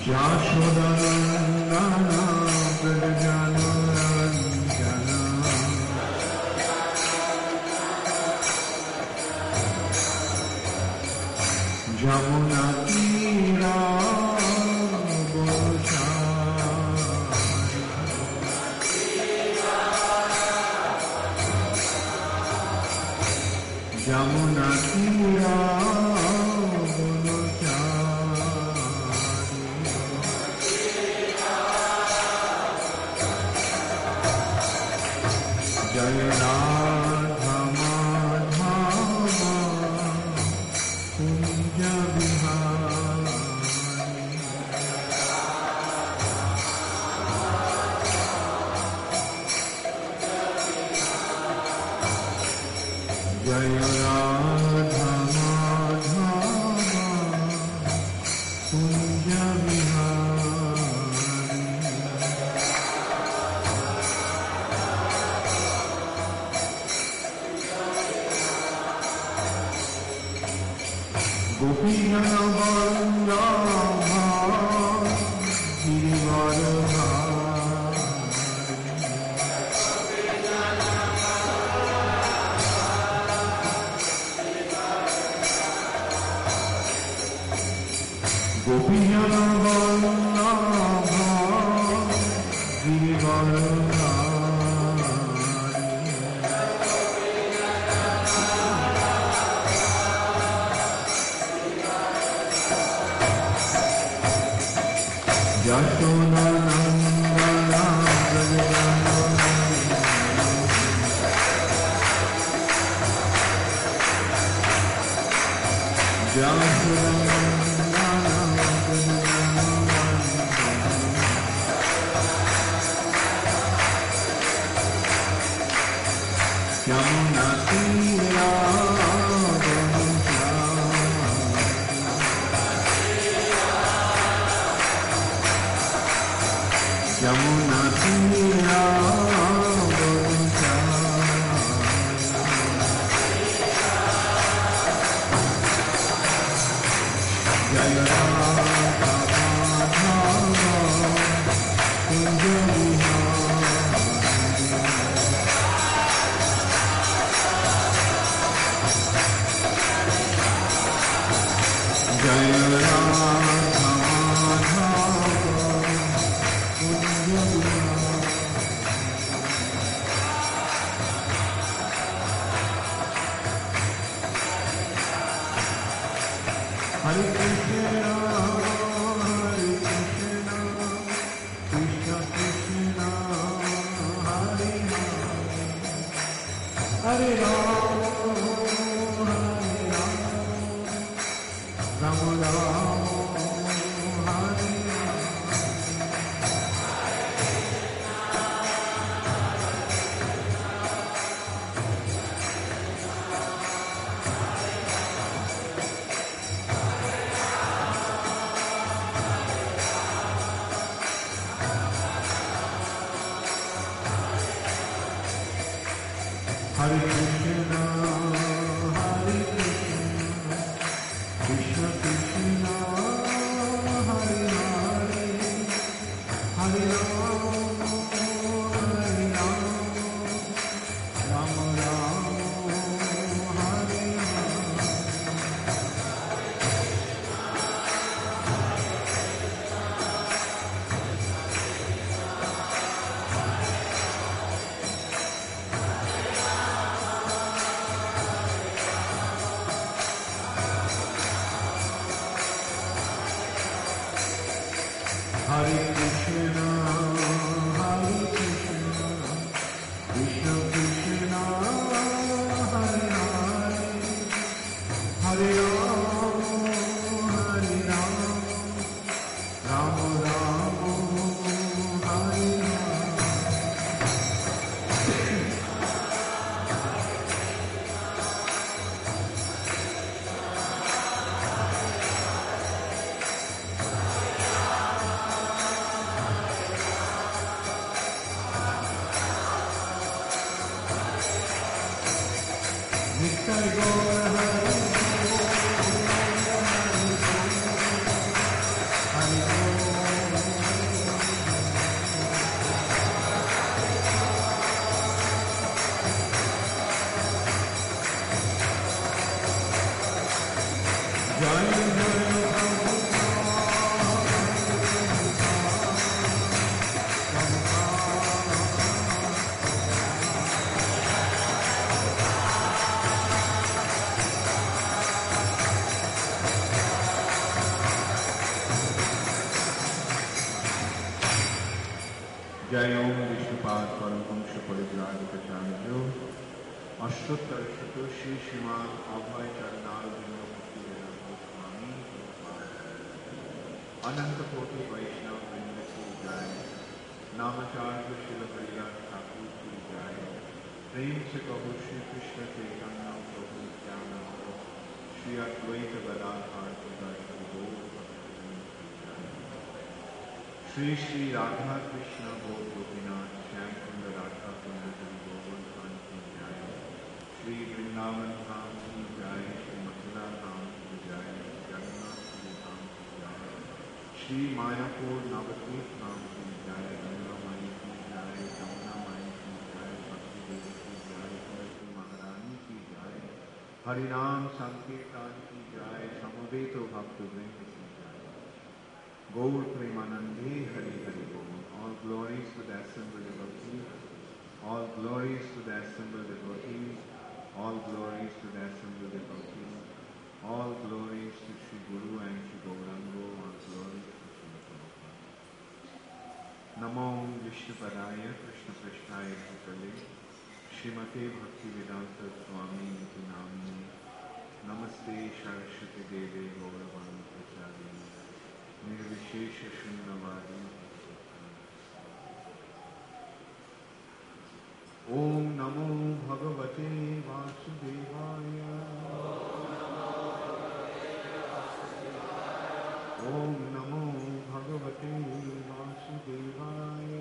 Yashodanandana Prajanarandana Jamuna Tira Jamuna Tira Jaya Radha Madhava Kunja Vihari Jaya Radha Madhava Kunja Vihari Gopijana Vallabha Girivaradhari Gopijana Vallabha Girivaradhari Yashodanandana Prajanarandana Yashodanandana Prajanarandana Yamuna Tira Yamuna Tira Jaya Radha Madhava Kunja Vihari Jaya Radha Madhava Kunja Vihari Hare Krishna, Krishna Krishna, Hare Hare, Hare Ram, Ram Ram, Hare Hare Krishna, Hare Krishna, Krishna Krishna, Hare Hare, Hare Ram, Hare Ram, Ram Ram, Hare Hare Krishna, Hare Krishna, Krishna Krishna, Hare Hare, Hare Ram, Hare Ram, Ram Ram, Hare Nitai Gaur Hari जय ओम विष्णुपाद परमहंस परिव्राजकाचार्य अष्टोत्तर श्री श्रीमान अभय चरणारविंद भक्ति वेदांत स्वामी अनंत कोटि वैष्णव वृंद की जय नामाचार्य शिल हरिदास ठाकुर की जय प्रेम से कहो श्री कृष्ण चैतन्य प्रभु नित्यानंद श्री अद्वैत गदाधर श्री श्री राधा कृष्ण गौर गोपीनाथ श्याम कुंड राधा कुंड गोवर्धन खान की जय श्री वृंदावन धाम की जय श्री मथुरा धाम की जय जगन्नाथपुरी धाम की जय श्री मायापुर नवद्वीप धाम की जय गंगा माई की जय जमुना माई की जय भक्ति देवी की जय तुलसी महारानी की जय हरिनाम संकीर्तन की जय समवेत भक्त वृंद की जय Gaur Premanande Hari Hari Bol. All glories to the assembled devotees. All glories to the assembled devotees. All glories to the assembled devotees. All glories to Sri Guru and Sri Gaurango. All glories to Sri Prabhupada. Namo Vishnupadaya Krishna Krishnaya Bhutale Srimate Bhaktivedanta Swami Niti Namini Namaste Saraswati Deve Gauravani Prachadini निर्विशेष शून्यवादी ओम नमो भगवते वासुदेवाय ओम नमो भगवते वासुदेवाय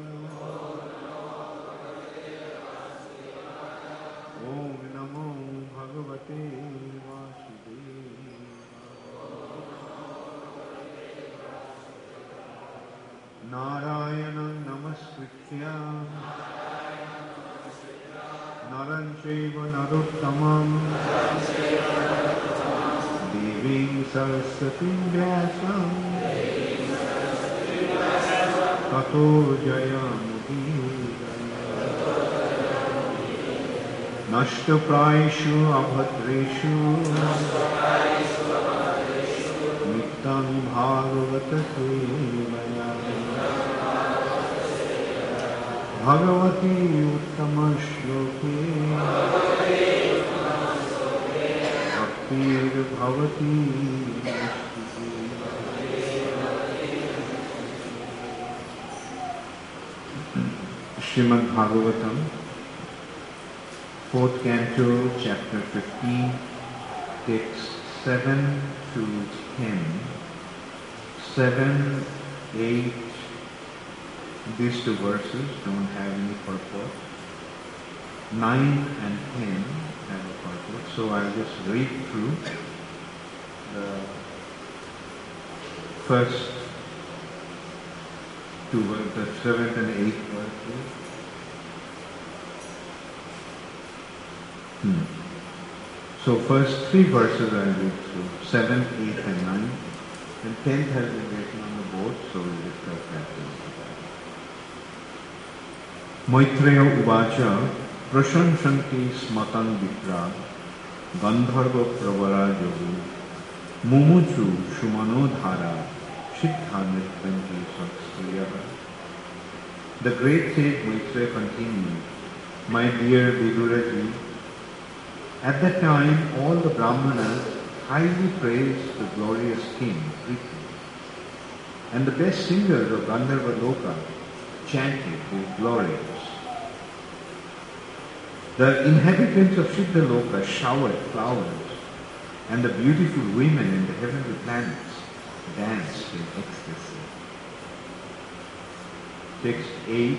ओम नमो भगवते वासुदेवाय Narayanam namaskritya Naram chaiva narottamam Devim Sarasatim Vyasam Tato Jayamudira Nashta Praishu Abhadreshu Nittam Bhagavata Sevaya Bhagavati Uttama Shloke Bhaktir Bhavati Srimad Bhagavatam 4th Canto, Chapter 15, Texts 7 to 10, 7, 8, these two verses don't have any purport. 9 and 10 have a purport. So I'll just read through the first two verses, the 7th and 8th verses. So first 3 verses I'll read through, 7th, 8th and 9th. And 10th has been written on the board, so we'll discuss that later. Maitreya Uvacha Prashanshanti Smatan Vipra Gandharva Pravara Yogu Mumuchu Shumanodhara Shiddha Nityanti Saksriyaha. The great sage Maitreya continued, My dear Viduraji, at that time all the Brahmanas highly praised the glorious king, Prithvi, and the best singers of Gandharva Loka chanted his glories. The inhabitants of Siddha Loka showered flowers, and the beautiful women in the heavenly planets danced in ecstasy. Text 8.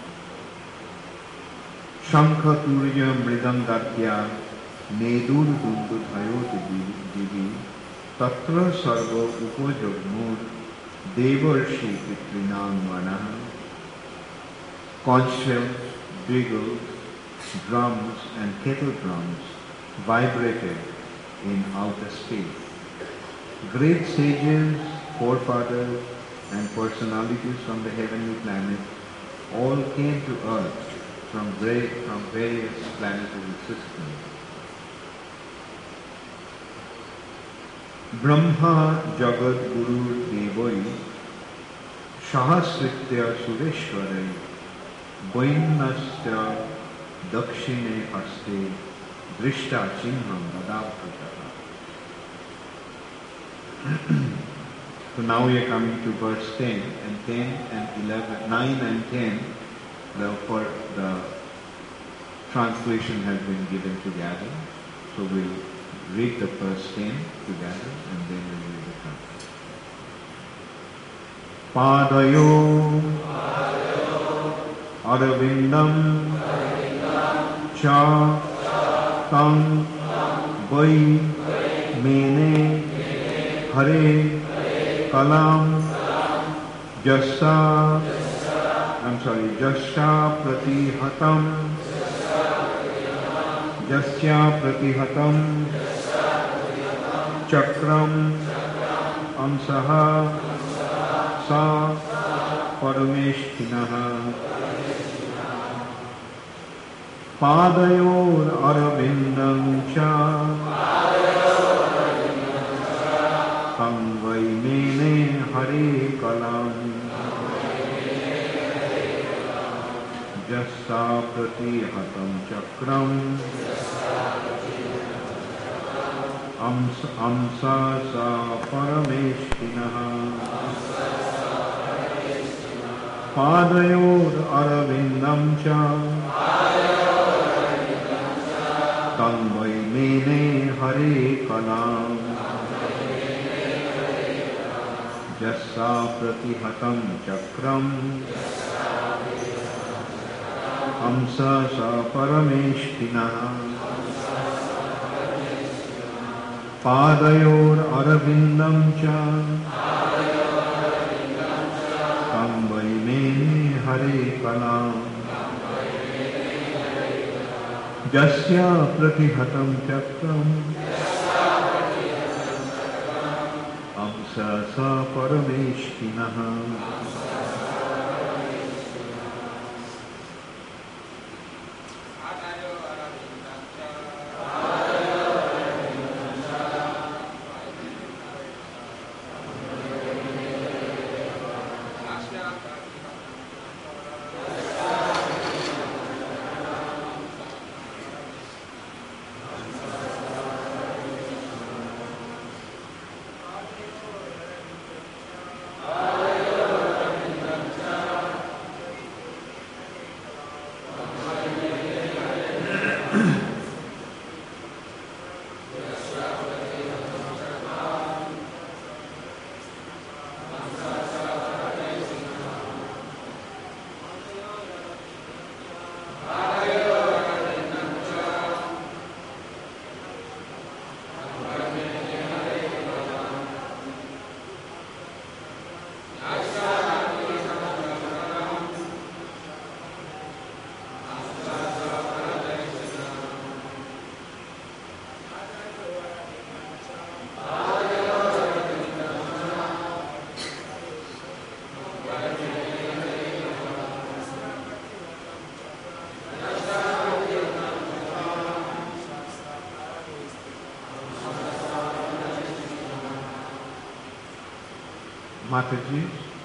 Shankha Turya Mridangatya Nedur Dundu Dhayot Divi Tatra Sarva Upajagmur Devarshi Pitrinam Vanaha. Conch shells, beagles, drums and kettle drums vibrated in outer space. Great sages, forefathers, and personalities from the heavenly planet all came to earth from various planetary systems. Brahma Jagat Guru Devai Sahasritya Sureshwarai Vainasya Dakshine Haste Drishta Chinham Vadaputaka. So now we are coming to verse 10 and 10 and 11, 9 and 10. The translation has been given together. So we'll read the first 10 together and then we'll read the translation. Padayo Aravindam Cha Tang Vai Mene Hare Kalam Jasya Pratihatam Jasya Pratihatam Chakram Amsaha Sa Parameshthinaha Padayor Aravindam Cha Tam Vaimene Hare Kalam Jassa Pratihatam Chakram Amsa Sa Parameshthinaha Padayor Aravindam Cha Tam Vaimene Hare Kalam Jassa Pratihatam Chakram Amsa Sa Parameshthinaha Padayor Aravindam Cha Tam Vaimene Hare Kalam Jasya Pratihatam Chakram Amsa Sa Parameshthinaha. Mataji.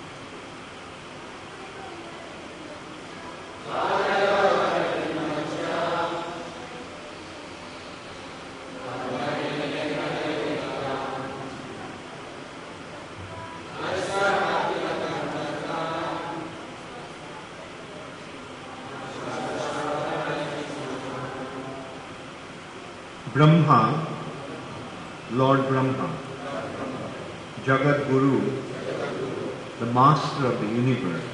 Brahma, Lord Brahma, Jagat Guru, the Master of the universe,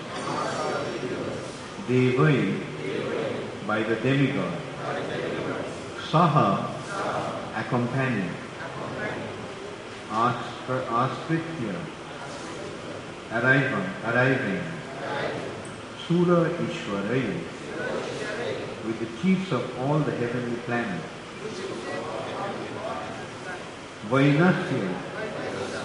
Devai, by the demigod, Saha, accompanied, Astritya, arriving, Sura Ishwarai, with the chiefs of all the heavenly planets, Vainasya,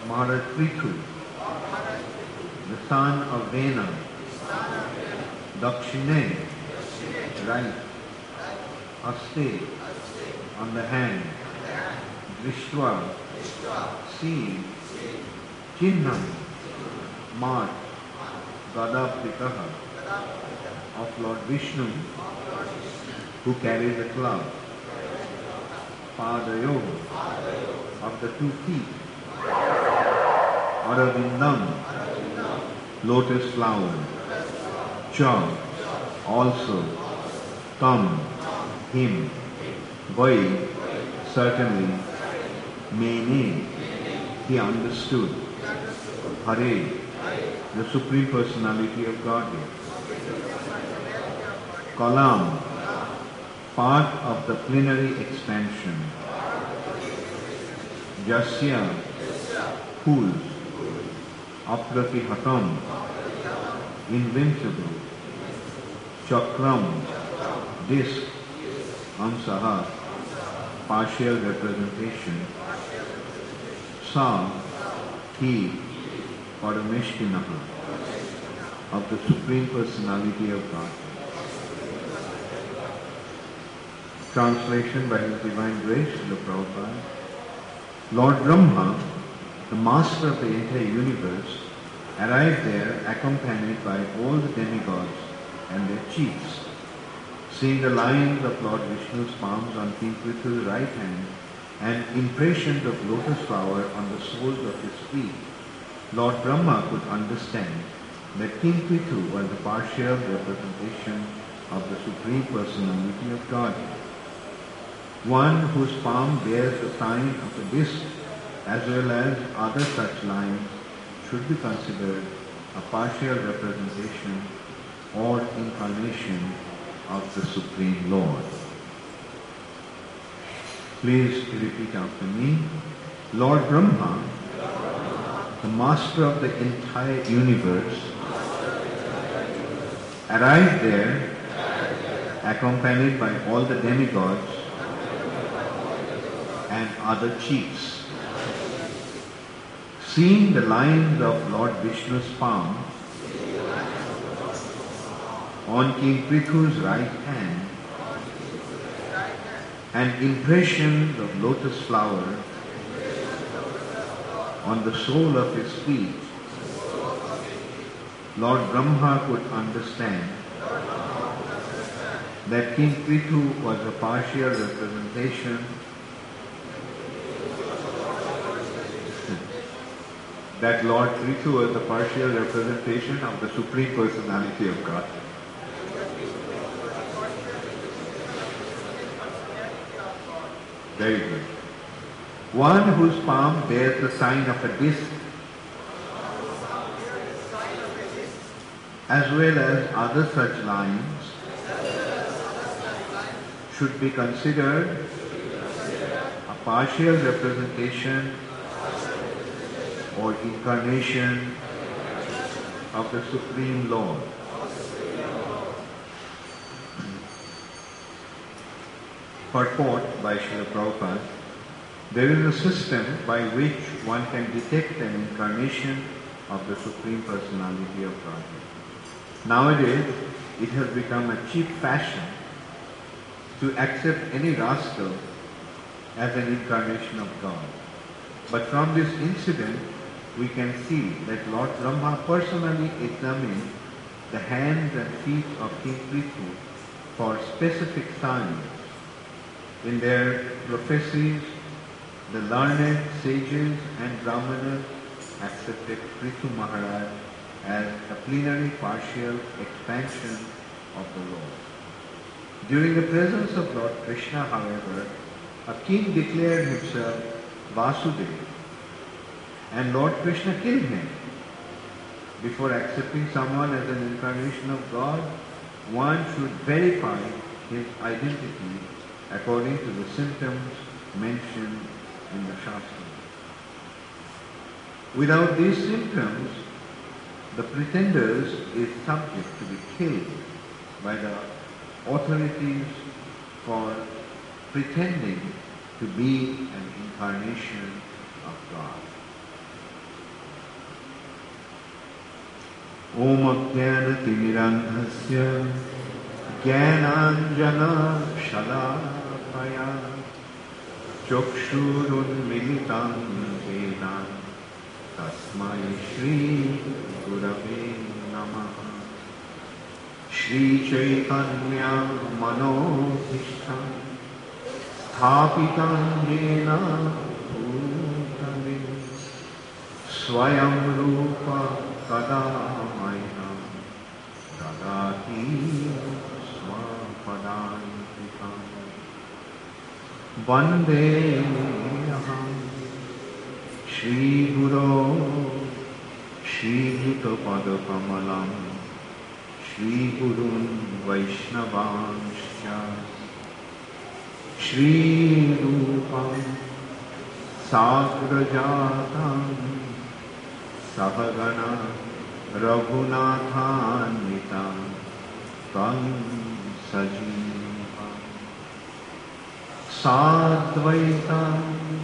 Maharaj Prithu, the son of Vena, Dakshine, right, Haste, on the hand, Drishtva, see, Chinnam, mark, Gadapritaha, of Lord Vishnu, who carries a club, Padayo, of the 2 feet, Aravindam, lotus flower, Cha, also, Tam, him, Vai, certainly, Mene, he understood, Hare, the Supreme Personality of Godhead, Kalam, part of the plenary expansion, Jasya, whose, Apratihatam, invincible, Chakram, disc, Amsaha, partial representation, Sa, he, Parameshkinaha, of the Supreme Personality of God. Translation by His Divine Grace, Srila Prabhupada. Lord Brahma, the master of the entire universe, arrived there accompanied by all the demigods and their chiefs. Seeing the lines of Lord Vishnu's palms on King Prithu's right hand and impressions of lotus flower on the soles of his feet, Lord Brahma could understand that King Prithu was a partial representation of the Supreme Personality of God. One whose palm bears the sign of a disc as well as other such lines should be considered a partial representation or incarnation of the Supreme Lord. Please repeat after me. Lord Brahma, the master of the entire universe, arrived there accompanied by all the demigods and other chiefs. Seeing the lines of Lord Vishnu's palm on King Prithu's right hand and impressions of lotus flower on the sole of his feet, Lord Brahma could understand that King Prithu was a partial representation that Lord Prithu was a partial representation of the Supreme Personality of God. Very good. One whose palm bears the sign of a disc as well as other such lines should be considered a partial representation or incarnation of the Supreme Lord. Purport by Srila Prabhupada. There is a system by which one can detect an incarnation of the Supreme Personality of God. Nowadays, it has become a cheap fashion to accept any rascal as an incarnation of God. But from this incident, we can see that Lord Brahma personally examined the hands and feet of King Prithu for specific signs. In their prophecies, the learned sages and brahmanas accepted Prithu Maharaj as a plenary partial expansion of the Lord. During the presence of Lord Krishna, however, a king declared himself Vasudeva, and Lord Krishna killed him. Before accepting someone as an incarnation of God, one should verify his identity according to the symptoms mentioned in the Shastra. Without these symptoms, the pretenders is subject to be killed by the authorities for pretending to be an incarnation of God. Om Ajnana-timirandhasya Jnananjana-shalakaya Chakshurunmilitam Jena Tasmai Shri Gurave Namaha. Shri Chaitanya Manobhishtam Sthapitam Jena Bhutale Swayam Rupa Kadamaya Dadati Swapadantikam Vande Aham Shri Guru Shri Yuta Padakamalam Shri Gurun Vaishnavanscha Shri Rupam Sagrajatam Savagana Raghunathanvitam Tam Sajivam Sadvaitam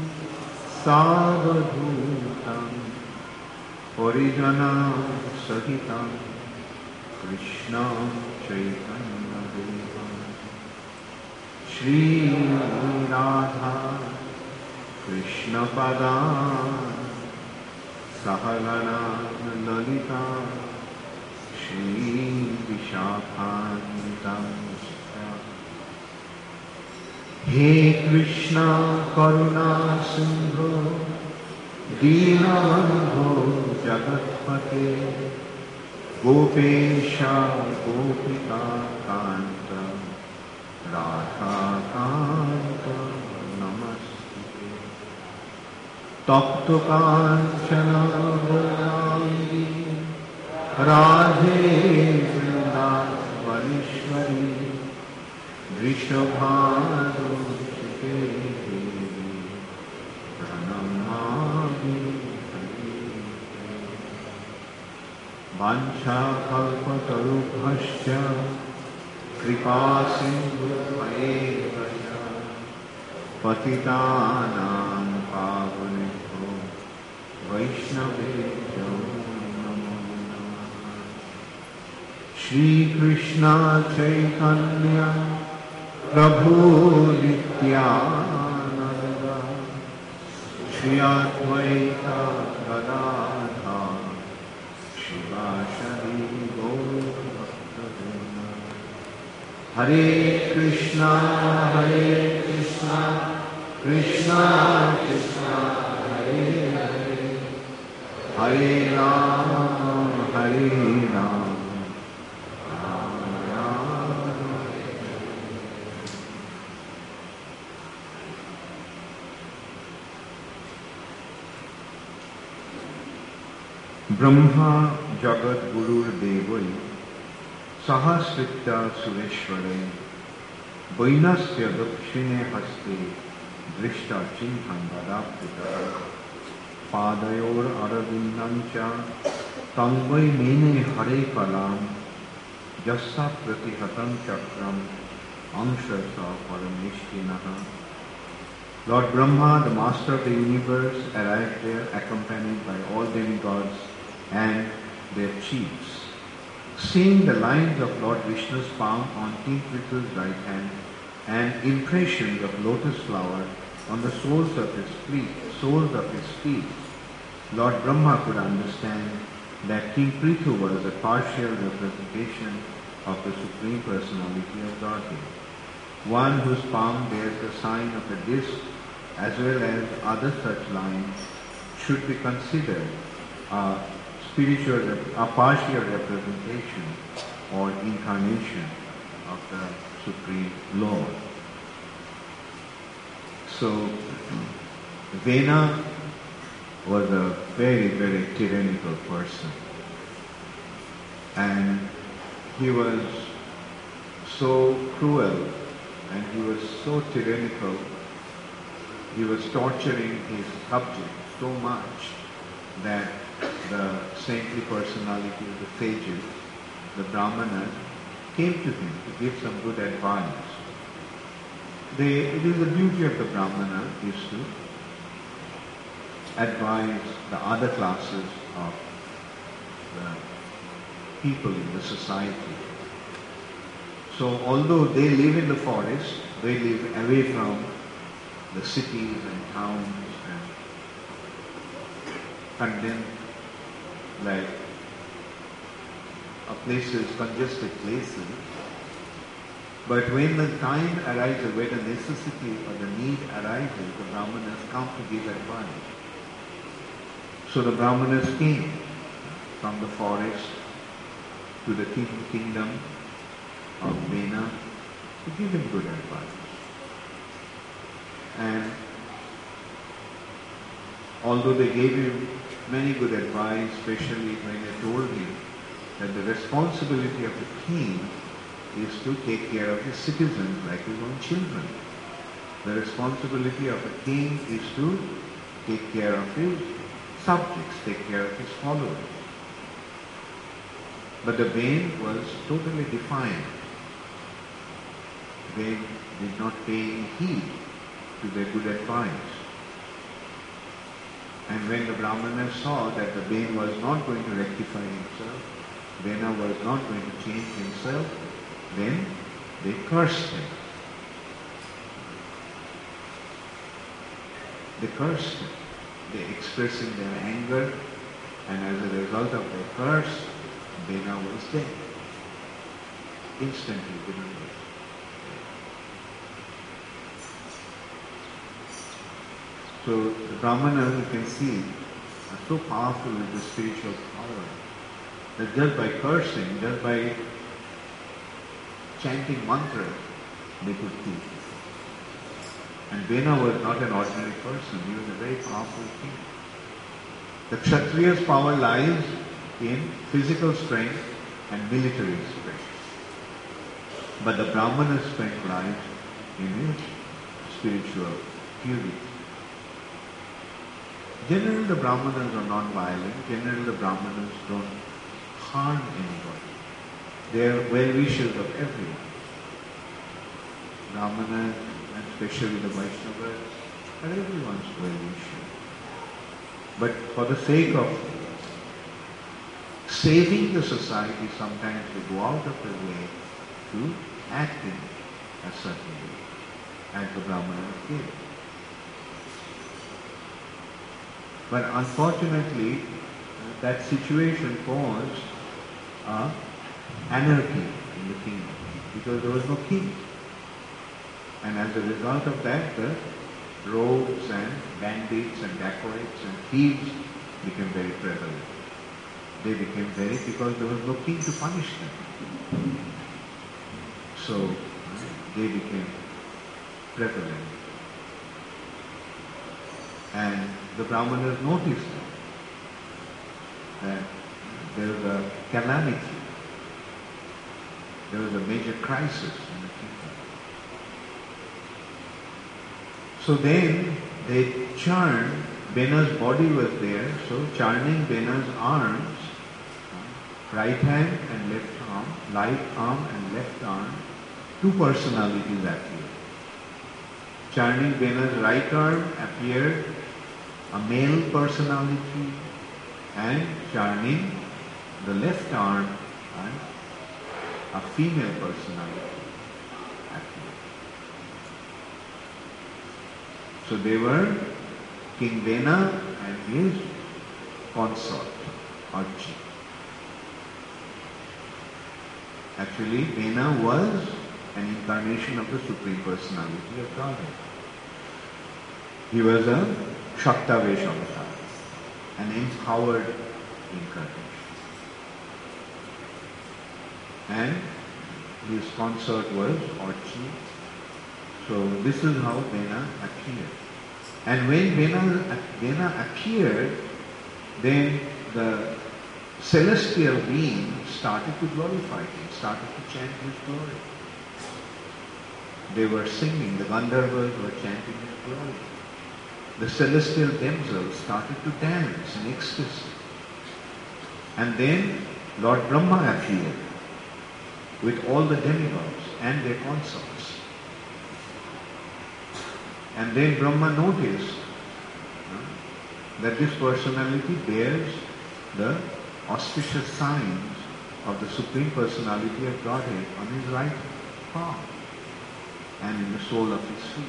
Savadhutam Parijana Sahitam Krishna Chaitanya Devam Shri Radha Krishna Padam Sahagana Lalita Shri Vishakhantam He Krishna Karuna Sindhu Dinabandhu Jagatpate Gopesha Gopika Kanta Radha Kanta Namaste Tapto Kanchana Gauri Radhe Vrindavaneshwari Vrishabhanusuke Devi Pranamami Vancha Kalpatarubhasya Kripa Sindhu Patitanam Pavanebhyo Vaishnavebhyo Namo Namah. Shri Krishna Chaitanya Prabhu Nityananda Shri Advaita Gadadhar Shivashari Gaur Bhakta-vrinda. Hare Krishna Krishna Krishna Hare Hare Hare Rama Hare Rama Rama Rama Hare. Brahma Jagat Gurur Devai Sahasrita Sureshware Vainasya Dakshine Haste Drishta Chintam Vadapita Padayor Aravindamcha Tangvai Mene Hare Palam Jassa Pratihatam Chakram Amshasa Parameshtinaha. Lord Brahma, the master of the universe, arrived there accompanied by all demigods and their chiefs. Seeing the lines of Lord Vishnu's palm on King Prithvi's right hand and impressions of lotus flower on the soles of his feet, Lord Brahma could understand that King Prithu was a partial representation of the Supreme Personality of Godhead, one whose palm bears the sign of a disc as well as other such lines should be considered a partial representation or incarnation of the Supreme Lord. So, Vena was a very, very tyrannical person. And he was so cruel and he was so tyrannical. He was torturing his subjects so much that the saintly personality of the sages, the Brahmanas, came to him to give some good advice. It is the duty of the Brahmana is to advise the other classes of the people in the society. So although they live in the forest, they live away from the cities and towns and condemned like places, congested places. But when the time arises, when the necessity or the need arises, the Brahmanas come to give advice. So the Brahmanas came from the forest to the kingdom of Vena to give him good advice. And although they gave him many good advice, especially when they told him that the responsibility of the king is to take care of his citizens like his own children. The responsibility of a king is to take care of his subjects, take care of his followers. But the Bain was totally defiant. They did not pay heed to their good advice. And when the Brahmanas saw that the Bain was not going to rectify himself, Vena was not going to change himself, then they cursed him. They cursed him. They expressing their anger, and as a result of their curse, Vena was dead. Instantly, Vena was dead. So the Brahmanas, you can see, are so powerful with the spiritual power that just by cursing, just by chanting mantras, they could kill. And Vena was not an ordinary person, he was a very powerful king. The Kshatriya's power lies in physical strength and military strength. But the Brahmana's strength lies in his spiritual purity. Generally the Brahmanas are non-violent, generally the Brahmanas don't harm anybody. They are well-wishers of everyone. Brahmanas, and especially the Vaishnavas, are everyone's well-wisher. But for the sake of saving the society, sometimes they go out of their way to act in a certain way, as the Brahmanas did. But unfortunately, that situation caused anarchy in the kingdom, because there was no king. And as a result of that, the rogues and bandits and dacoits and thieves became very prevalent. They became very, because there was no king to punish them. So they became prevalent. And the Brahmanas noticed that there was a calamity. There was a major crisis in the kingdom. So then they churned, Vena's body was there, so churning Vena's arms, right hand and left arm, right arm and left arm, two personalities appeared. Churning Vena's right arm appeared a male personality, and churning the left arm and a female personality appeared. So they were King Vena and his consort, Archie. Actually, Vena was an incarnation of the Supreme Personality of Godhead. He was a Shaktavesh avatar, an empowered incarnation. And his consort was Archie. So this is how Vena appeared. And when Vena appeared, then the celestial beings started to glorify him, started to chant his glory. They were singing, the Gandharvas were chanting his glory. The celestial themselves started to dance in ecstasy. And then Lord Brahma appeared with all the demigods and their consorts. And then Brahma noticed that this personality bears the auspicious signs of the Supreme Personality of Godhead on his right palm and in the sole of his feet.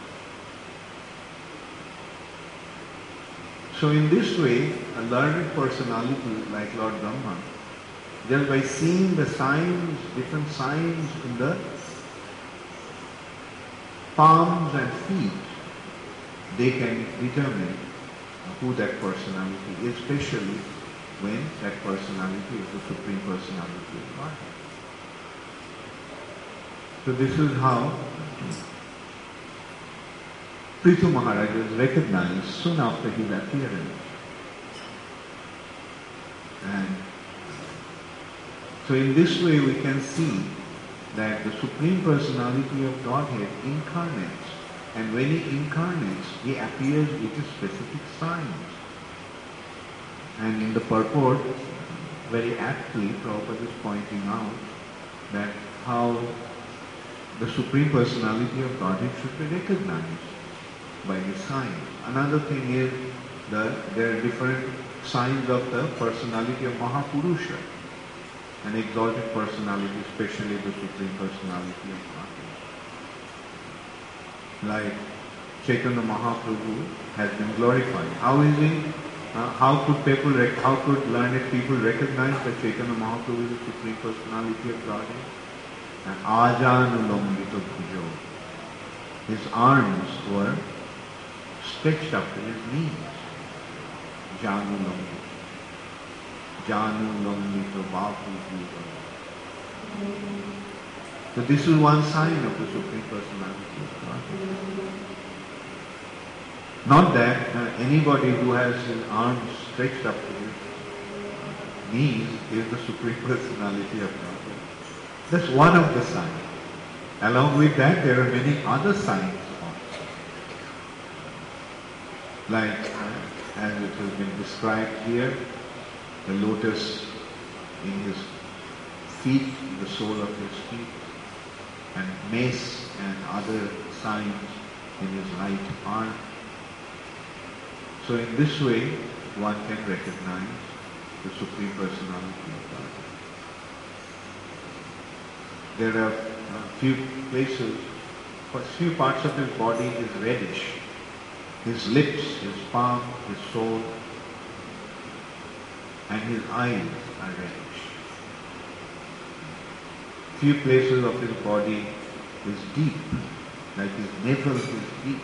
So in this way, a learned personality like Lord Brahma, just by seeing the signs, different signs in the palms and feet, they can determine who that personality is, especially when that personality is the Supreme Personality of Godhead. So this is how Prithu Maharaj was recognized soon after his appearance. And so in this way we can see that the Supreme Personality of Godhead incarnates, and when he incarnates, he appears with specific signs. And in the purport, very aptly, Prabhupada is pointing out that how the Supreme Personality of Godhead should be recognized by his signs. Another thing is that there are different signs of the personality of Mahapurusha, an exalted personality, especially the Supreme Personality of Godhead. Like Chaitanya Mahaprabhu has been glorified. How is he? How could learned people recognize that Chaitanya Mahaprabhu is the Supreme Personality of Godhead? Ajanulambita bhujo. His arms were stretched up to his knees. Janulambita. Janulambita bapu bhujo. So this is one sign of the Supreme Personality of Godhead. Not that anybody who has his arms stretched up to his knees is the Supreme Personality of Godhead. That's one of the signs. Along with that, there are many other signs also. Like, as it has been described here, the lotus in his feet, the sole of his feet, and mace and other signs in his right arm. So in this way, one can recognize the Supreme Personality of Godhead. There are few places, few parts of his body is reddish. His lips, his palm, his soul, and his eyes are reddish. Few places of his body is deep, like his navel is deep.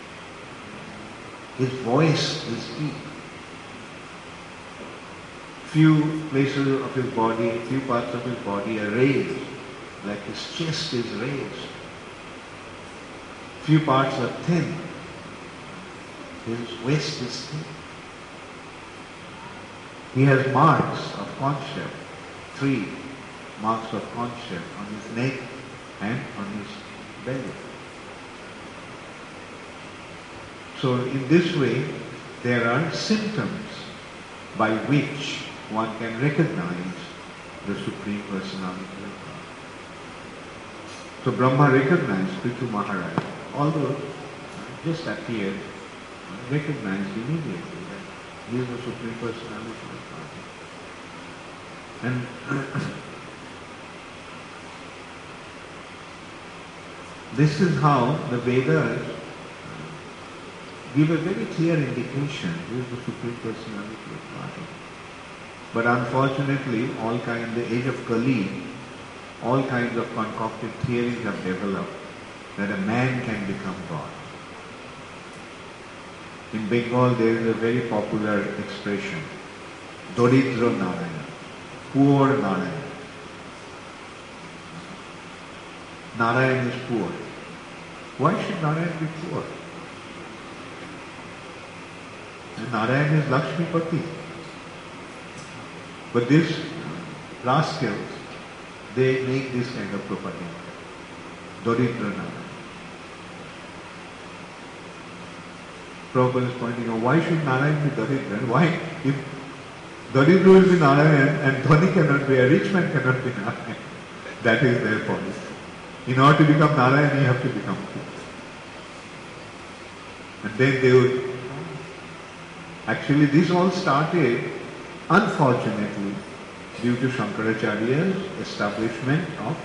His voice is deep. Few places of his body, few parts of his body are raised, like his chest is raised. Few parts are thin. His waist is thin. He has marks of concept, 3 marks of concept on his neck and on his belly. So in this way, there are symptoms by which one can recognize the Supreme Personality of God. So Brahma recognized Prithu Maharaj, although just appeared, recognized immediately that he is the Supreme Personality of God. And this is how the Vedas give a very clear indication who is the Supreme Personality of Godhead. But unfortunately, in the age of Kali, all kinds of concocted theories have developed that a man can become God. In Bengal, there is a very popular expression, Doridra Narayana, poor Narayana. Narayana is poor. Why should Narayana be poor? And Narayana is Lakshmipati. But these rascals, they make this kind of propaganda. Doridra Narayana. Prabhupada is pointing out, why should Narayana be Doridra? Why? If Doridra will be Narayana and Dhani cannot be, a rich man cannot be Narayana. That is their policy. In order to become Narayana, you have to become poor. And then they would... Actually, this all started, unfortunately, due to Shankaracharya's establishment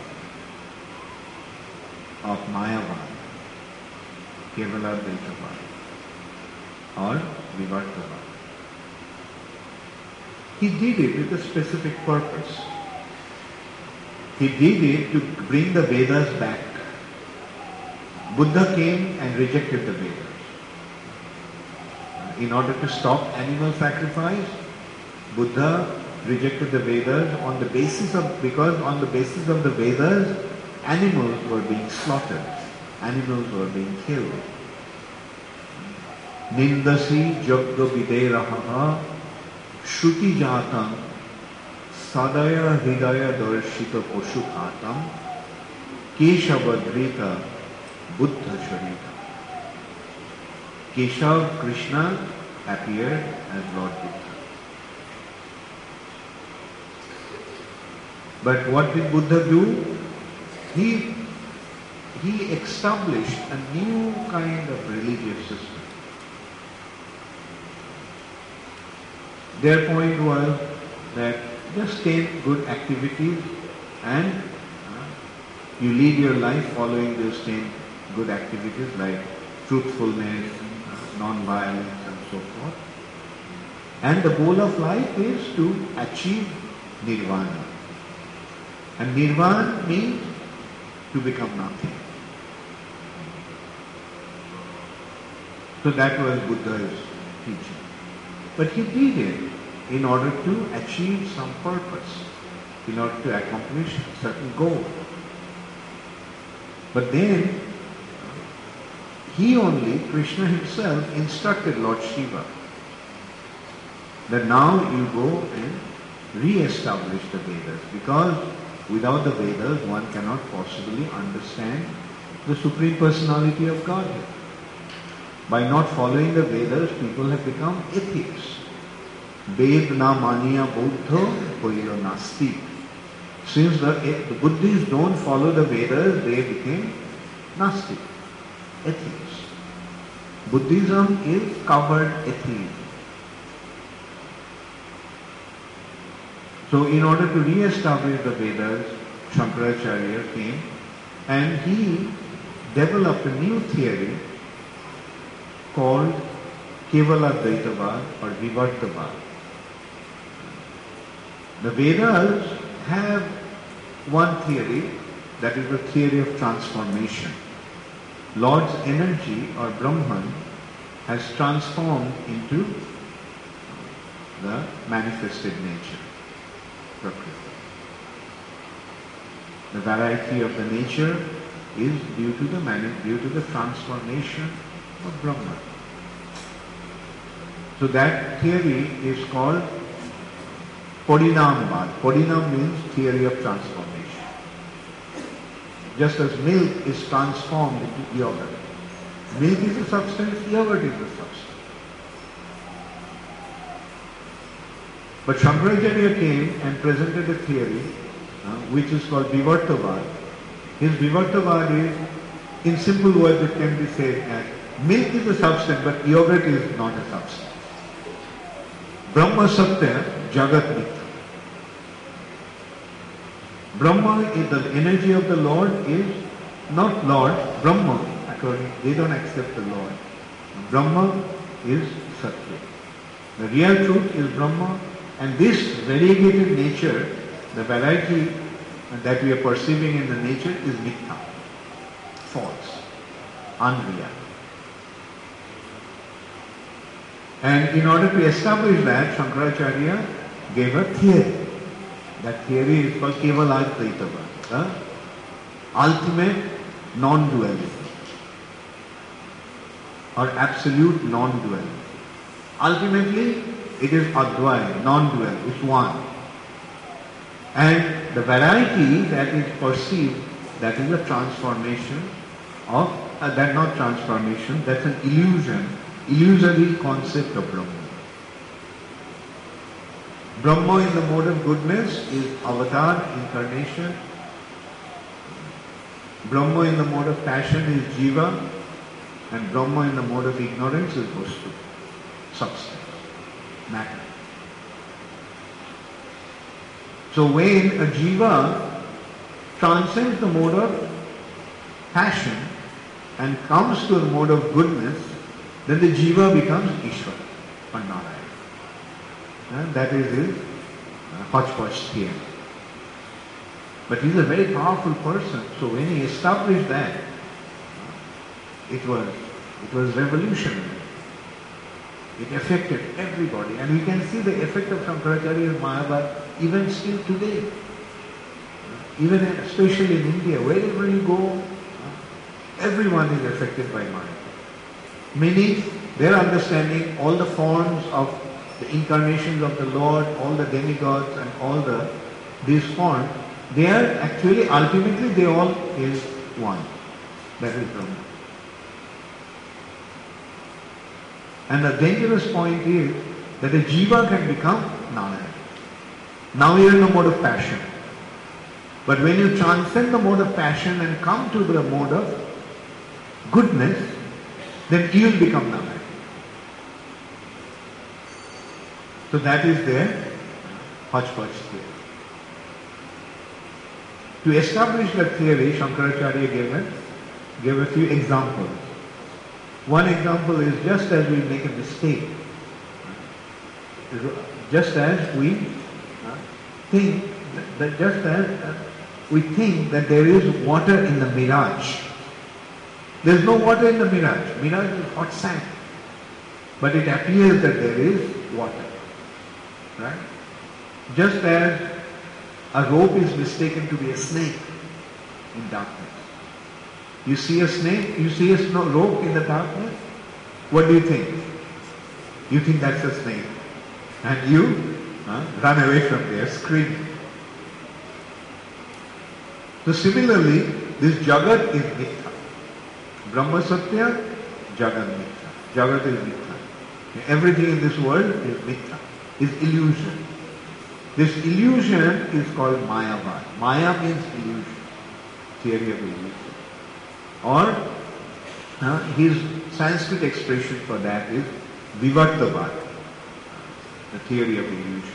of Mayavad, Kevala Dvaitavad or Vivartavad. He did it with a specific purpose. He did it to bring the Vedas back. Buddha came and rejected the Vedas. In order to stop animal sacrifice, Buddha rejected the Vedas because on the basis of the Vedas, animals were being slaughtered, animals were being killed. Nindasi jagga videraha shruti jatam sadaya hridaya darshita poshukhatam keshavadrita buddha sharita. Keshav, Krishna, appeared as Lord Buddha. But what did Buddha do? He established a new kind of religious system. Their point was that just 10 good activities and you lead your life following those 10 good activities like truthfulness, non-violence and so forth. And the goal of life is to achieve nirvana. And nirvana means to become nothing. So that was Buddha's teaching. But he did it in order to achieve some purpose, in order to accomplish a certain goal. But then, Krishna himself instructed Lord Shiva that now you go and re-establish the Vedas, because without the Vedas one cannot possibly understand the Supreme Personality of Godhead. By not following the Vedas, people have become atheists. Ved na maniya buddho hoilo nasti. Since the Buddhists don't follow the Vedas, they became Nastic, atheists. Buddhism is covered atheism. So in order to re-establish the Vedas, Shankaracharya came and he developed a new theory called Kevala Dvaitavad or Vivartavad. The Vedas have one theory, that is the theory of transformation. Lord's energy or Brahman has transformed into the manifested nature, Prakriti. The variety of the nature is due to the transformation of Brahman. So that theory is called Parinamvad. Parinam means theory of transformation. Just as milk is transformed into yogurt. Milk is a substance, yogurt is a substance. But Shankaracharya came and presented a theory which is called Vivartavad. His Vivartavad is, in simple words it can be said as, milk is a substance but yogurt is not a substance. Brahma Satya, Jagat Mithya. Brahma is the energy of the Lord is not Lord, Brahma, they don't accept the Lord. Brahma is Satya. The real truth is Brahma, and this variegated nature, the variety that we are perceiving in the nature is mithya, false, unreal. And in order to establish that, Shankaracharya gave a theory. That theory is called Kevala Dvaitavad, the ultimate non-duality or absolute non-duality. Ultimately, it is Advaya, non-dual, it's one. And the variety that is perceived, that is a transformation of, not transformation, that's an illusory concept of Brahma. Brahma in the mode of goodness is avatar, incarnation. Brahma in the mode of passion is jiva. And Brahma in the mode of ignorance is vastu, substance, matter. So when a jiva transcends the mode of passion and comes to the mode of goodness, then the jiva becomes Ishvara or Narayana. And that is his hodgepodge theory. But he's a very powerful person, so when he established that, it was revolutionary. It affected everybody, and we can see the effect of Shankaracharya's Mayavad even still today. Even especially in India, wherever you go, everyone is affected by Maya. Many, their understanding, all the forms of the incarnations of the Lord, all the demigods and all these forms, they are actually, ultimately, they all is one. That is Brahma. And the dangerous point is that a jiva can become Narayana. Now you are in the mode of passion. But when you transcend the mode of passion and come to the mode of goodness, then you will become Narayana. So that is their hodgepodge theory. To establish that theory, Shankaracharya gave a few examples. One example is just as we make a mistake, just as we think that there is water in the mirage. There is no water in the mirage. Mirage is hot sand. But it appears that there is water. Right? Just as a rope is mistaken to be a snake in darkness. You see a snake, you see a rope in the darkness, what do you think? You think that's a snake. And you run away from there screaming. So similarly, this Jagat is Mithya. Brahma Satya, Jagat Mithya. Jagat is Mithya. Everything in this world is Mithya, is illusion. This illusion is called Mayavad. Maya means illusion, theory of illusion. Or his Sanskrit expression for that is Vivartavad, the theory of illusion.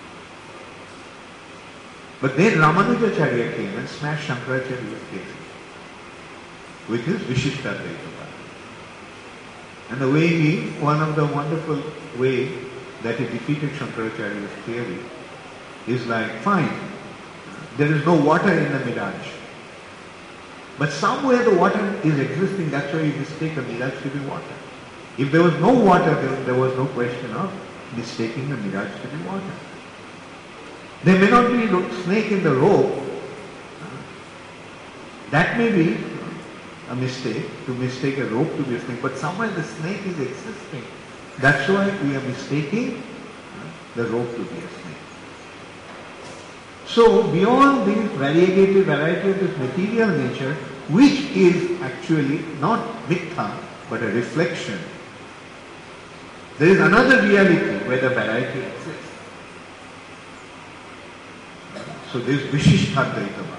But then Ramanujacharya came and smashed Shankaracharya's theory, which is Vishishtadvaitavad. And the way one of the wonderful way that he defeated Shankaracharya's theory is like, fine, there is no water in the mirage. But somewhere the water is existing, that's why you mistake the mirage to be water. If there was no water, there was no question of mistaking the mirage to be water. There may not be a snake in the rope. That may be a mistake, to mistake a rope to be a snake, but somewhere the snake is existing. That's why we are mistaking the rope to be a snake. So beyond this variety of this material nature, which is actually not mithya, but a reflection, there is another reality where the variety exists. So this Vishishtadvaitavad.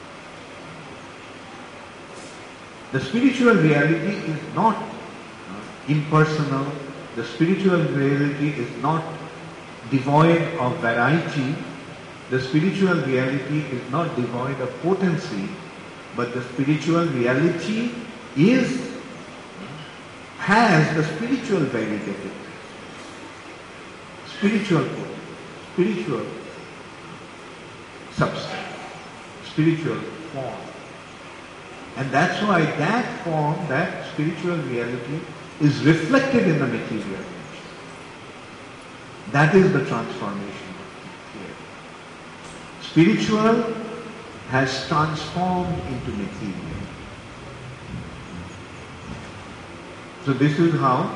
The spiritual reality is not impersonal. The spiritual reality is not devoid of variety. The spiritual reality is not devoid of potency, but the spiritual reality has the spiritual variety, spiritual potency, spiritual substance, spiritual form. And that's why that form, that spiritual reality is reflected in the material nature. That is the transformation. Spiritual has transformed into material. So this is how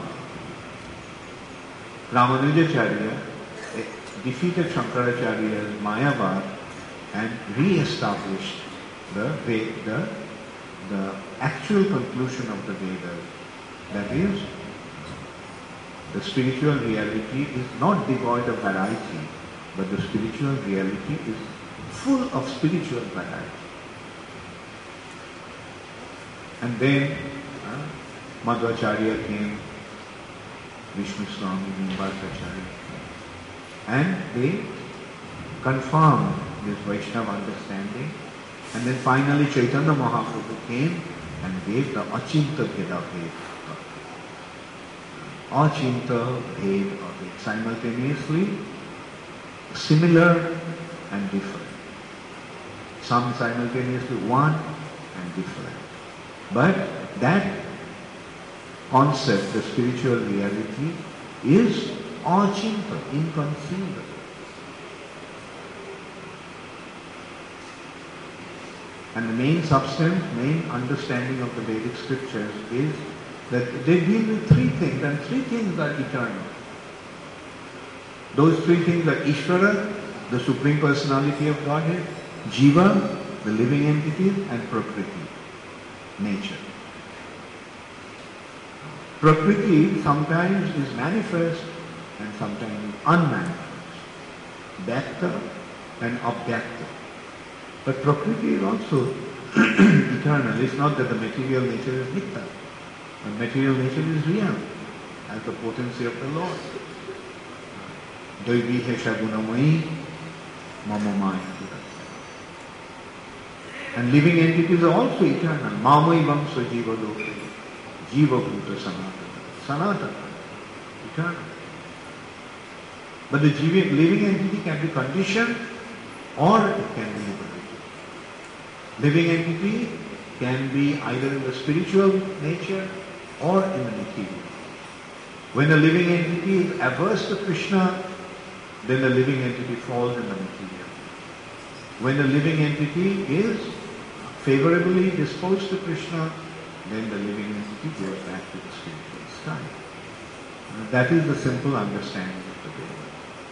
Ramanujacharya defeated Shankaracharya's Mayavad and re-established the actual conclusion of the Vedas. That is, the spiritual reality is not devoid of variety, but the spiritual reality is full of spiritual variety. And then Madhvacharya came, Vishnu Swami, Nimbarkacharya came, and they confirmed this Vaishnava understanding. And then finally Chaitanya Mahaprabhu came and gave the Achinta Bheda Bhed. Achinta Bhed Bhed. Simultaneously similar and different. Some simultaneously one and different. But that concept, the spiritual reality, is achinta, inconceivable. And the main substance, main understanding of the Vedic scriptures is that they deal with three things, and three things are eternal. Those three things are Ishvara, the Supreme Personality of Godhead, Jiva, the living entities, and Prakriti, nature. Prakriti sometimes is manifest and sometimes unmanifest. Vyakta and Avyakta. But Prakriti is also eternal. It's not that the material nature is Mithya. The material nature is real, as the potency of the Lord. Daivi Gunamayi Mama Maya. And living entities are also eternal. Mamai Vamsa Jiva Loke. Jiva Bhuta Sanatana. Sanatana. Eternal. But the living entity can be conditioned or it can be liberated. Living entity can be either in the spiritual nature or in the material. When a living entity is averse to Krishna, then the living entity falls in the material. When the living entity is favorably disposed to Krishna, then the living entity goes back to the spiritual side. That is the simple understanding of the Veda.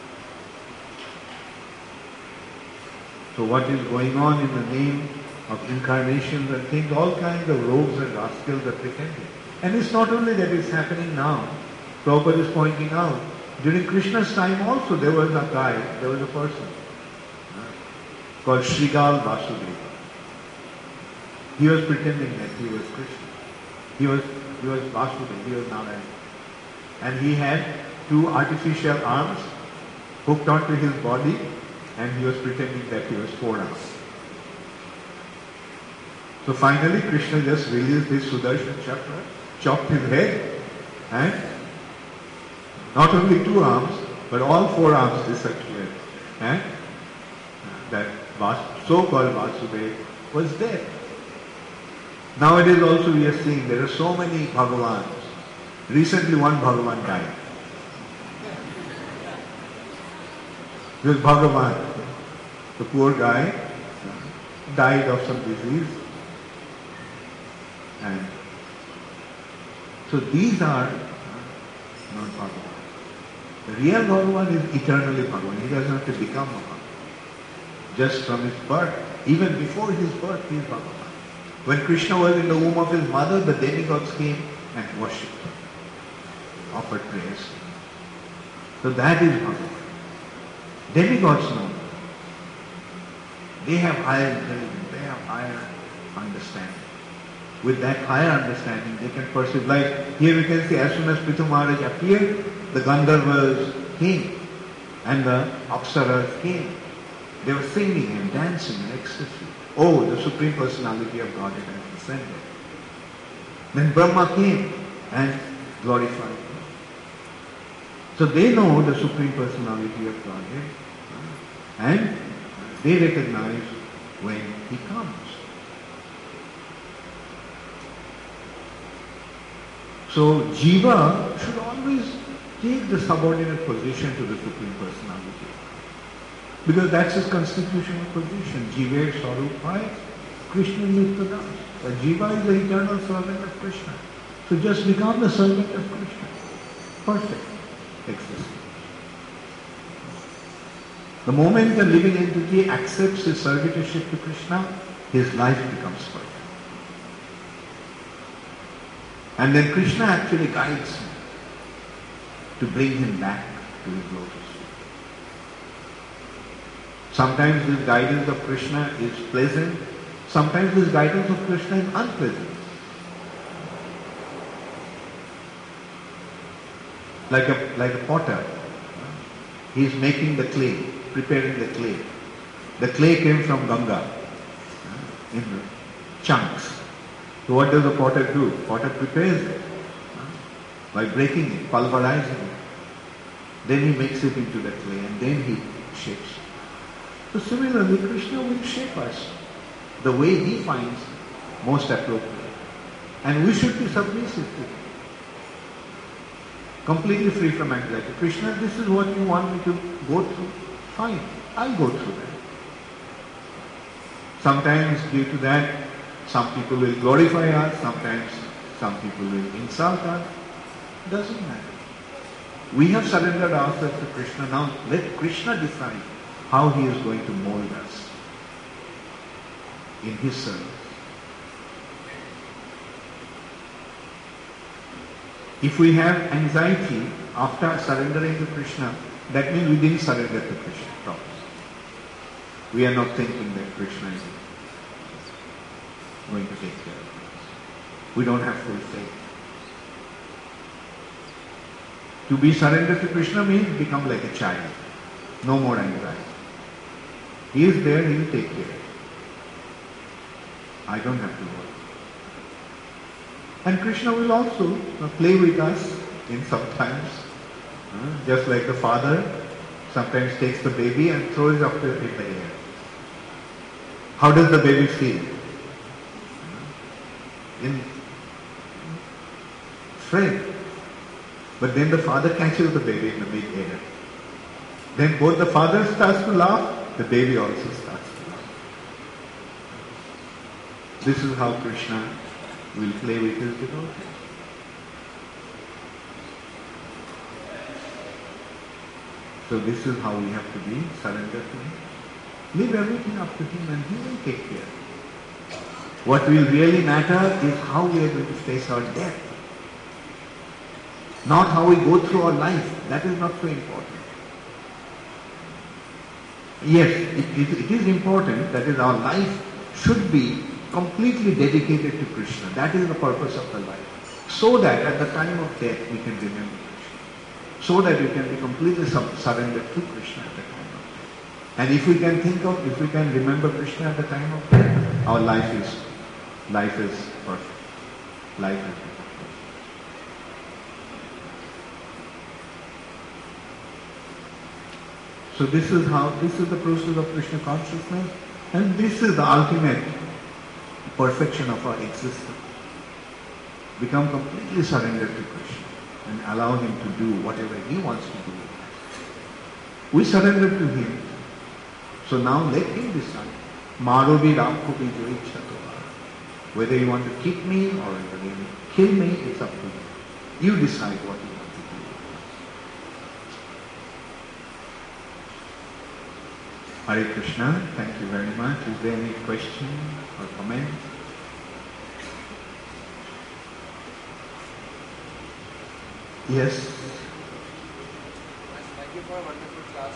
So what is going on in the name of incarnations and things, all kinds of rogues and rascals are pretending. And it's not only that it's happening now. Prabhupada is pointing out, during Krishna's time also there was a guy, there was a person called Shrigal Vasudeva. He was pretending that he was Krishna. He was Vasudeva, he was Narayana. And he had two artificial arms hooked onto his body, and he was pretending that he was 4 arms. So finally Krishna just released his Sudarshan Chakra, chopped his head, and not only 2 arms, but all 4 arms disappeared. And that so-called Vasudeva was dead. Nowadays also we are seeing there are so many Bhagavans. Recently one Bhagavan died. He was Bhagavan. The poor guy died of some disease. And so these are not Bhagavan. The real Bhagavan is eternally Bhagavan. He doesn't have to become Bhagavan. Just from his birth, even before his birth, he is Bhagavan. When Krishna was in the womb of his mother, the demigods came and worshipped him, offered prayers. So that is Bhagavan. Demigods know. They have higher intelligence, they have higher understanding. With that higher understanding, they can perceive. Like here we can see, as soon as Prithu Maharaj appeared, the Gandharvas came and the Apsaras came. They were singing and dancing in ecstasy. Oh, the Supreme Personality of Godhead has descended. Then Brahma came and glorified him. So they know the Supreme Personality of Godhead and they recognize when he comes. So Jiva should always take the subordinate position to the Supreme Personality. Because that's his constitutional position. Jiva Swarupai, Krishna Nityadas. Jiva is the eternal servant of Krishna. So just become the servant of Krishna. Perfect existence. The moment the living entity accepts his servitorship to Krishna, his life becomes perfect. And then Krishna actually guides him to bring him back to his lotus feet. Sometimes this guidance of Krishna is pleasant, sometimes this guidance of Krishna is unpleasant. Like a potter, he is making the clay, preparing the clay. The clay came from Ganga in chunks. So what does the potter do? Potter prepares it by breaking it, pulverizing it. Then he makes it into the clay and then he shapes it. So similarly, Krishna will shape us the way he finds most appropriate. And we should be submissive to him. Completely free from anxiety. Krishna, this is what you want me to go through. Fine, I'll go through that. Sometimes due to that, some people will glorify us, sometimes some people will insult us. Doesn't matter. We have surrendered ourselves to Krishna. Now let Krishna decide how he is going to mold us in his service. If we have anxiety after surrendering to Krishna, that means we didn't surrender to Krishna properly. We are not thinking that Krishna is going to take care of us. We don't have full faith. To be surrendered to Krishna means become like a child. No more anxiety. He is there, he will take care. I don't have to worry. And Krishna will also play with us in sometimes. Just like the father sometimes takes the baby and throws it up in the air. How does the baby feel? Afraid. But then the father catches the baby in the mid-air. Then both the father starts to laugh, the baby also starts to laugh. This is how Krishna will play with his devotees. So this is how we have to be surrendered to him. Leave everything up to him and he will take care. What will really matter is how we are going to face our death. Not how we go through our life. That is not so important. Yes, it is important, that is our life should be completely dedicated to Krishna. That is the purpose of the life. So that at the time of death we can remember Krishna. So that we can be completely surrendered to Krishna at the time of death. And if we can remember Krishna at the time of death, our life is perfect. Life is perfect. So this is the process of Krishna consciousness, and this is the ultimate perfection of our existence. Become completely surrendered to Krishna and allow him to do whatever he wants to do. We surrender to him. So now let him decide. Marobi Rakhobi Joichato. Whether you want to keep me or whether you kill me, it's up to you. You decide what you want to do. Hare Krishna, thank you very much. Is there any question or comment? Yes. Thank you for a wonderful class.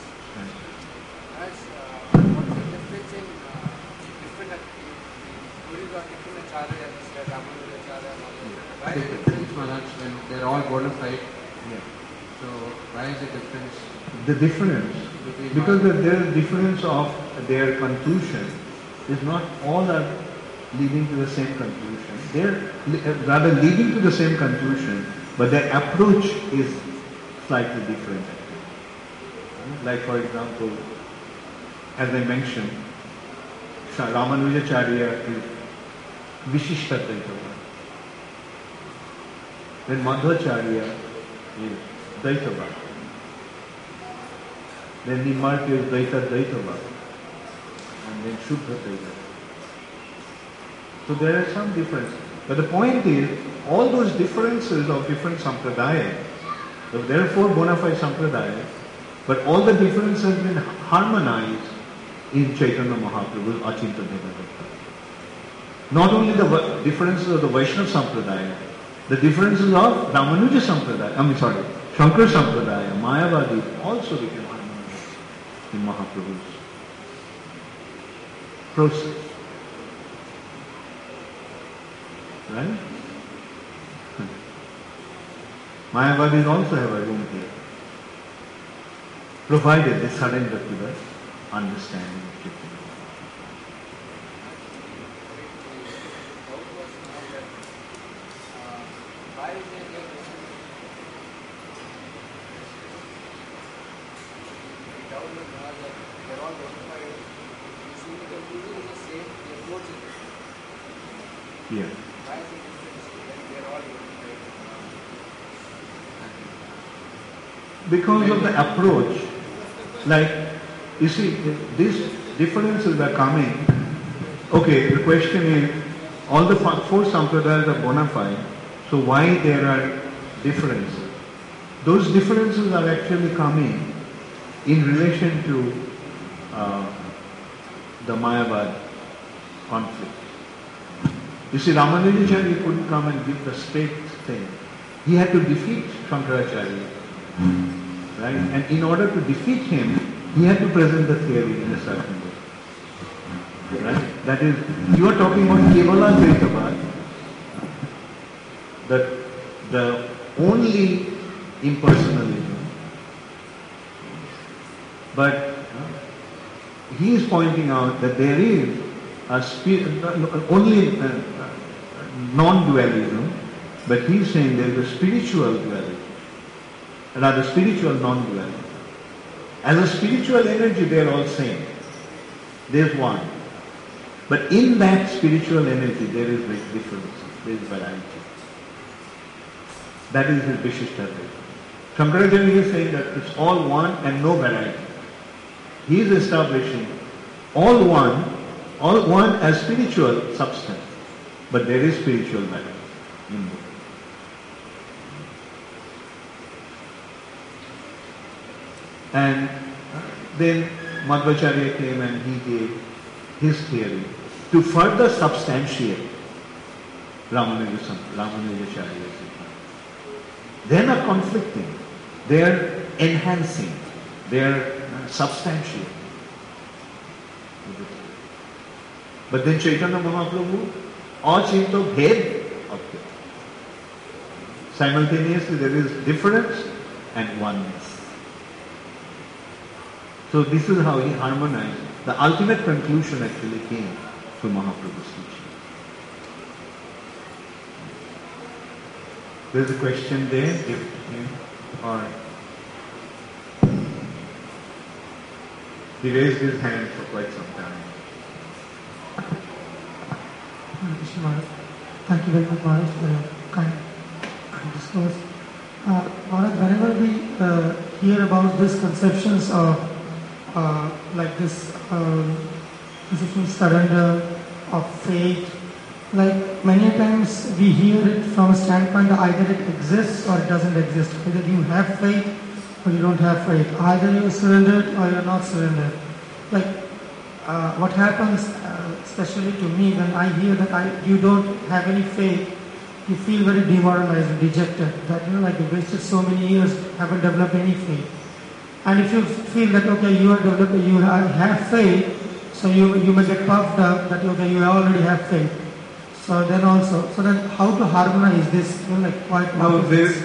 What's the difference in different gurus or different acharyas, like Ramanuja Acharya, why is the difference, Maharaj, when they're all bona fide? Yeah. So why is the difference? The difference, because their difference of their conclusion is not all are leading to the same conclusion. They're rather leading to the same conclusion, but their approach is slightly different. Like for example, as I mentioned, Ramanujacharya is Vishishtaddvaita. Then Madhvacharya is Dvaitava. Then Nimmarti is Dvaitava. And then Shuddha Dvaita. So there are some differences. But the point is, all those differences of different sampradayas, so there are 4 bona fide sampradayas, but all the differences have been harmonized in Chaitanya Mahaprabhu's Achinta Bhedavata. Not only the differences of the Vaishnava Sampradaya, the differences of Ramanuja Sampradaya, Shankara Sampradaya, Mayavadi also became harmonized in Mahaprabhu's process. Right? Mayavadis also have a room here, provided they surrender to the understanding of Chaitanya. Why is there they're all notified? You see the conclusion is the same, the approach is different. Yeah. Why is it different when they're all notified? Because of the approach, like, you see, these differences are coming. Okay, the question is, all the four sampradayas are bona fide, so why there are differences? Those differences are actually coming in relation to the Mayavad conflict. You see, Ramanujacharya couldn't come and give the straight thing. He had to defeat Shankaracharya. Right? And in order to defeat him, he had to present the theory in a certain way. Right? That is, you are talking about Kevala Dvaitavad, that the only impersonalism. But he is pointing out that there is a only non-dualism, but he is saying there is a spiritual dualism. Rather, spiritual non-dualism. As a spiritual energy, they are all same. There is one. But in that spiritual energy, there is difference. There is variety. That is his Vishishtadvaita. Shankaracharya is saying that it's all one and no variety. He is establishing all one as spiritual substance. But there is spiritual variety in both. And then Madhvacharya came and he gave his theory to further substantiate Ramanujacharya's. They are not conflicting, they are enhancing, they are substantiating. But then Chaitanya Mahaprabhu, achinto bhed okay. Simultaneously there is difference and oneness. So this is how he harmonized. The ultimate conclusion actually came to Mahaprabhu's teaching. There is a question there, or he raised his hand for quite some time. Thank you very much, Maharaj, for your kind discourse. Maharaj, whenever we hear about these conceptions of like this conception surrender, of faith, like many times we hear it from a standpoint that either it exists or it doesn't exist. Either you have faith or you don't have faith. Either you are surrendered or you are not surrendered. Like what happens, especially to me, when I hear that you don't have any faith, you feel very demoralized and dejected. That like you wasted so many years, haven't developed any faith. And if you feel that okay, you have faith, so you may get puffed up that okay, you already have faith. So then how to harmonize this? Like quite. No,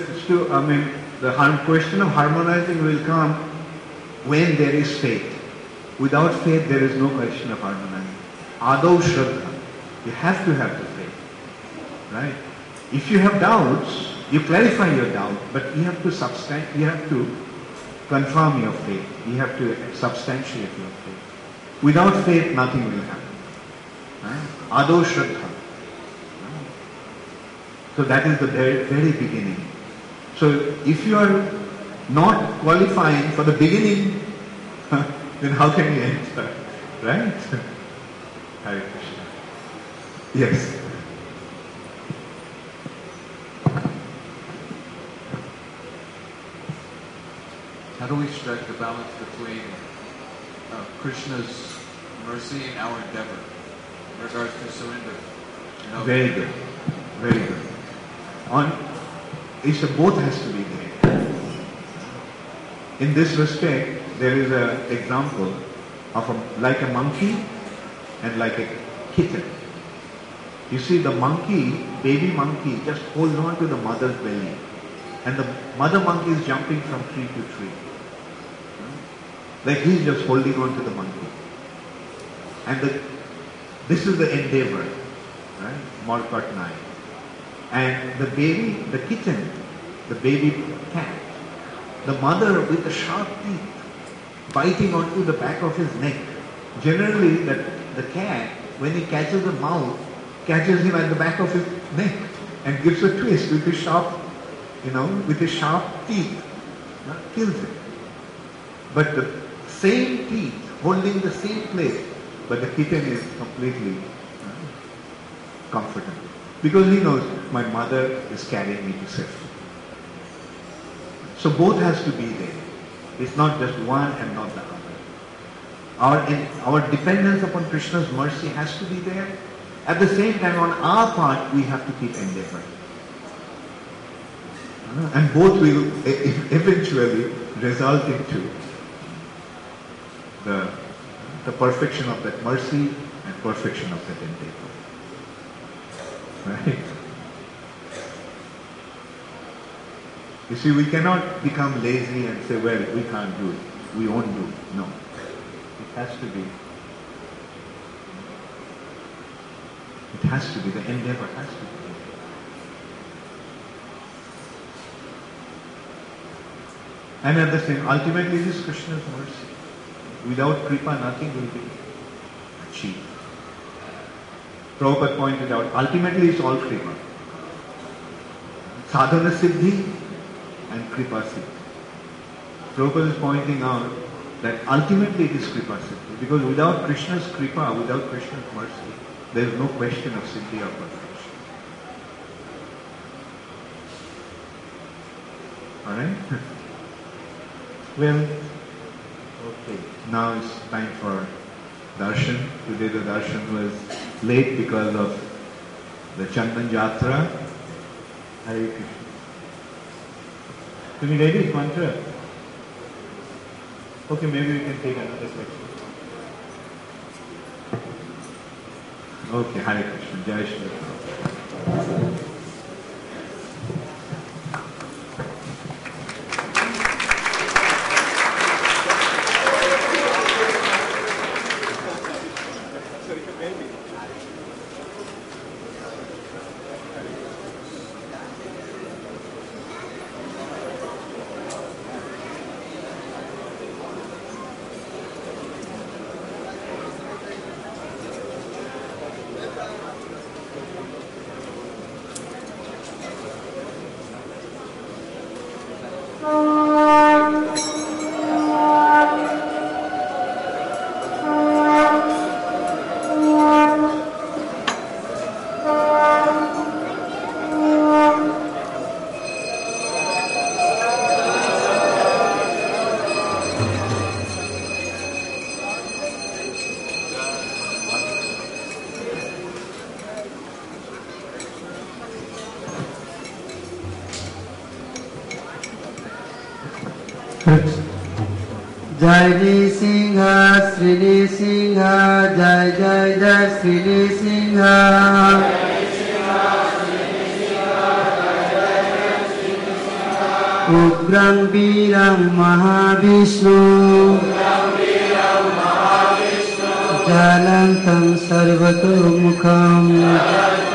the question of harmonizing will come when there is faith. Without faith, there is no question of harmonizing. Adau Shraddha. You have to have the faith. Right? If you have doubts, you clarify your doubt, but you have to confirm your faith. You have to substantiate your faith. Without faith, nothing will happen. Right? Adau Shraddha. Right? So that is the very beginning. So if you are not qualifying for the beginning, then how can you enter? Right? Hare Krishna. Yes. How do we strike the balance between Krishna's mercy and our endeavor in regards to surrender? Very good. Very good. Both has to be there. In this respect, there is an example of like a monkey and like a kitten. You see, the monkey, baby monkey, just holds on to the mother's belly, and the mother monkey is jumping from tree to tree. like he's just holding on to the monkey. And this is the endeavor, right? Morphat 9. And the baby, the kitten, the baby cat, the mother with the sharp teeth biting onto the back of his neck. Generally, the cat, when he catches a mouse, catches him at the back of his neck and gives a twist with his sharp, with his sharp teeth, kills him. But the same teeth holding the same place, but the kitten is completely comfortable because he knows my mother is carrying me to safety. So both has to be there. It's not just one and not the other. Our dependence upon Krishna's mercy has to be there. At the same time, on our part, we have to keep endeavoring. And both will eventually result into the perfection of that mercy and perfection of that endeavor. Right? You see, we cannot become lazy and say, well, we can't do it. We won't do it. No. It has to be. It has to be. The endeavor has to be. And at the same, ultimately it is Krishna's mercy. Without Kripa, nothing will be achieved. Prabhupada pointed out, ultimately it's all Kripa. Sadhana Siddhi and Kripa Siddhi. Prabhupada is pointing out that ultimately it is Kripa Siddhi. Because without Krishna's Kripa, without Krishna's mercy, there is no question of Siddhi or perfection. Alright? Well, okay. Now it's time for darshan. Today the darshan was late because of the Chandan Jatra. Hare Krishna. Can you ready this mantra? Okay, maybe we can take another section. Okay, Hare Krishna. Jai Shri Krishna. Jai Nisingha, Sri Nisingha, Jai Jai Jai Sri Nisingha. Ugram Biram Mahavishnu, Jalantam Sarvato Mukham.